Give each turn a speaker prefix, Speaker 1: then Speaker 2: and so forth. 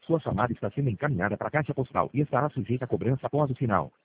Speaker 1: Sua chamada está sendo encaminhada para a caixa postal e estará sujeita a cobrança após o sinal.